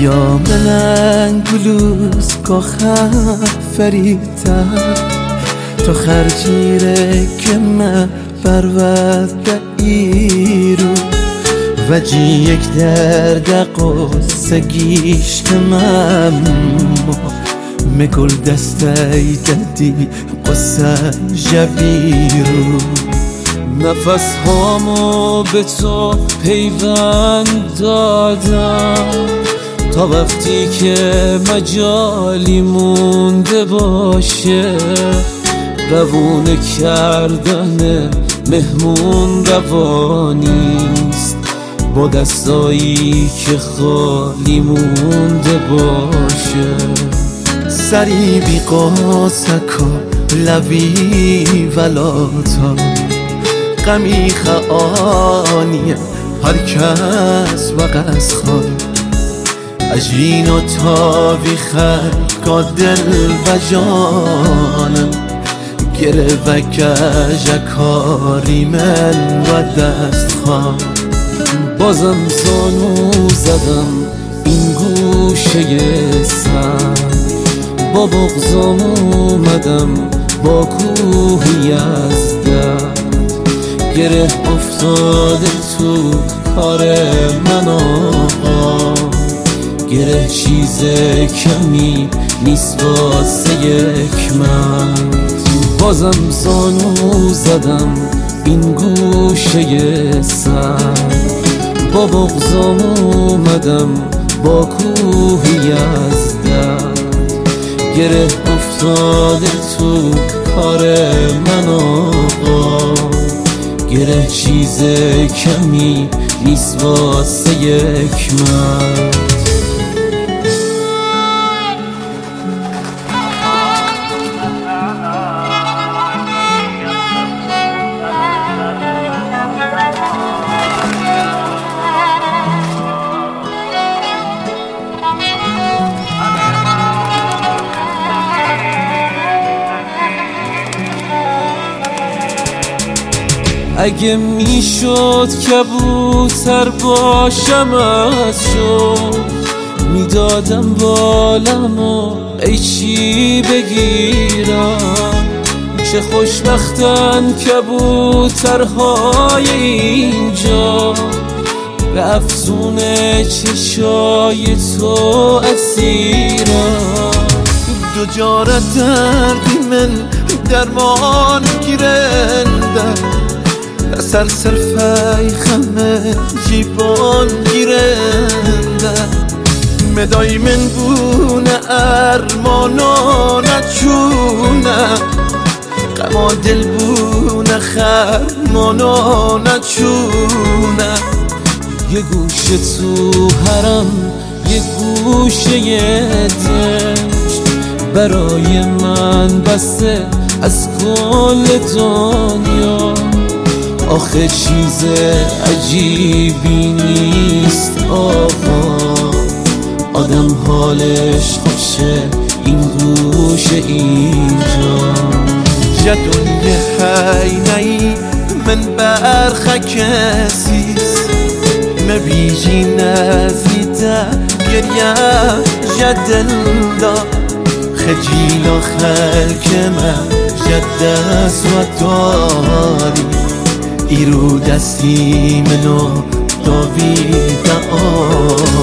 یا من گلوز که فریدم تو خرجیره که من برود ایرو و جی یک درد قصه گیشتم مگل دسته دادی قصه جبیرو نفس هامو به تو پیوند دادم تا وقتی که مجالی مونده باشه روونه کردن مهمون روانیست با دستایی که خالی مونده باشه سری بی قاسک و لوی ولاتا غمی خانیه هر کس و قصخان اجین و تاوی خرکا دل و جانم گره و کجکاری من و دست خواه بازم زانو زدم این گوشه سر با بغضم اومدم با کوهی از درد گره افتاده تو کار من آقا گره چیز کمی نیست واسه یک مرد بازم زانو زدم این گوشه سر با بغضم اومدم با کوهی از درد گره افتاده تو کار من آقا گره چیز کمی نیست واسه یک مرد اگه میشد کبوتر باشم از شد میدادم بالمو قیچی بگیرم چه خوشبختن کبوترهای اینجا به افسون چشای تو اسیرم دو جارت دردی من درمان گیرنده سر صرفه خمه جیبان گیرنده مدای من بونه ارمانا نچونه غما دل بونه خرمانا نچونه یه گوشه تو حرم یه گوشه دشت برای من بسته از کل دنیا آخه چیز عجیبی نیست آقا آدم حالش خوشه این گوشه اینجا جدوی حینهی من برخه کسیست مبیجی نزیده گریم جدل دا خجیل و خلک من جدست و داری ایرو دستی منو داویده